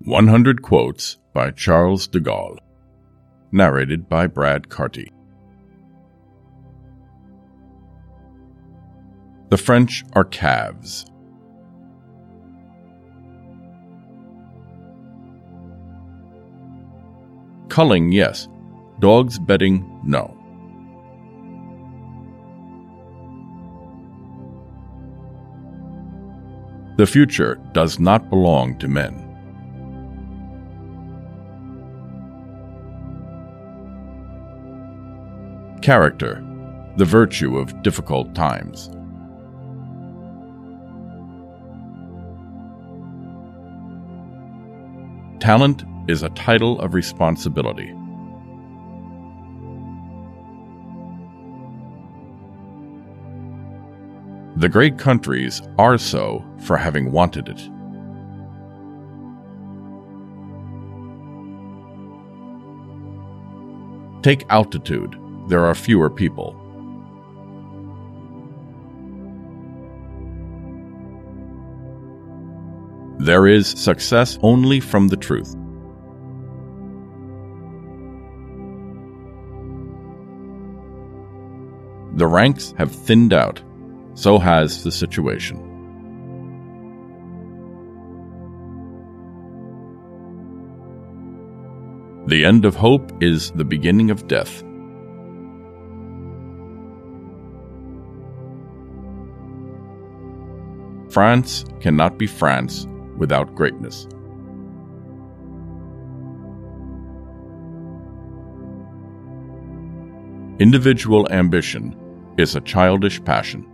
100 Quotes by Charles de Gaulle. Narrated by Brad Carty. The French are calves. Culling, yes. Dogs betting, no. The future does not belong to men. Character, the virtue of difficult times. Talent is a title of responsibility. The great countries are so for having wanted it. Take altitude. There are fewer people. There is success only from the truth. The ranks have thinned out, so has the situation. The end of hope is the beginning of death. France cannot be France without greatness. Individual ambition is a childish passion.